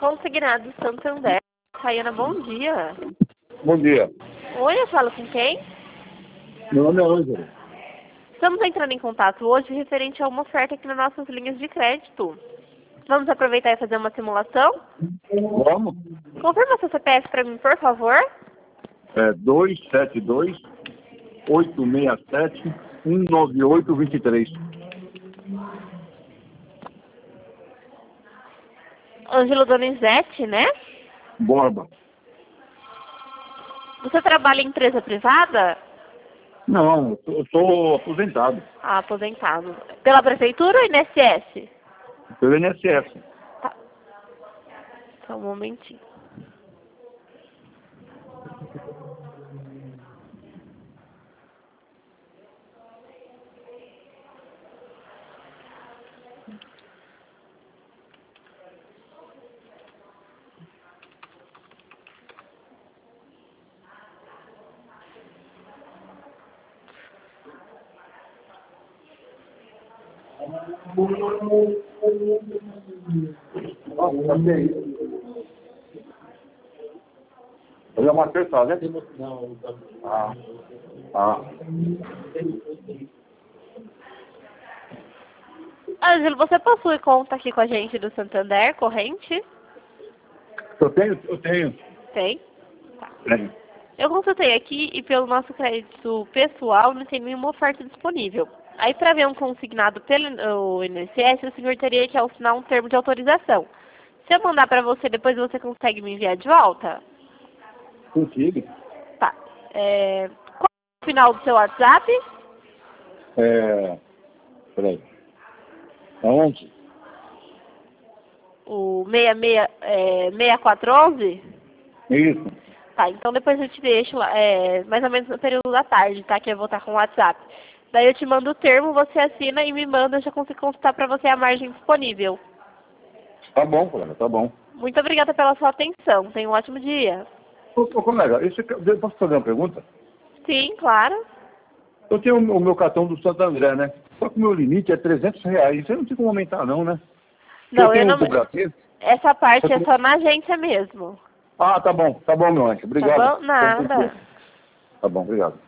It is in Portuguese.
Consignado Santander. Rayana, bom dia. Bom dia. Oi, eu falo com quem? Meu nome é Ângelo. Estamos entrando em contato hoje referente a uma oferta aqui nas nossas linhas de crédito. Vamos aproveitar e fazer uma simulação? Vamos? Confirma seu CPF para mim, por favor. É 272-867-19823. Ângelo Donizete, né? Borba. Você trabalha em empresa privada? Não, eu sou aposentado. Ah, aposentado. Pela prefeitura ou INSS? Pelo INSS. Tá. Só um momentinho. Eu uma terça, né? Ah. Ângelo, você possui conta aqui com a gente do Santander, corrente? Eu tenho. Tem? Tá. Tenho. Eu consultei aqui e pelo nosso crédito pessoal não tem nenhuma oferta disponível. Aí para ver um consignado pelo INSS, o senhor teria que assinar um termo de autorização. Se eu mandar para você, depois você consegue me enviar de volta? Consigo. Tá. Qual é o final do seu WhatsApp? Peraí. Aonde? O 6411? Isso. Tá, então depois eu te deixo lá, mais ou menos no período da tarde, tá? Que eu vou estar com o WhatsApp. Daí eu te mando o termo, você assina e me manda, eu já consigo consultar para você a margem disponível. Tá bom, colega, tá bom. Muito obrigada pela sua atenção. Tenha um ótimo dia. Ô, colega, posso fazer uma pergunta? Sim, claro. Eu tenho o meu cartão do Santo André, né? Só que o meu limite é R$300. Você não tem como aumentar, não, né? Não, tenho eu não. do Brasil. Essa parte é só na agência mesmo. Ah, tá bom, meu anjo. Obrigado. Tá bom? Nada. Tá bom, obrigado.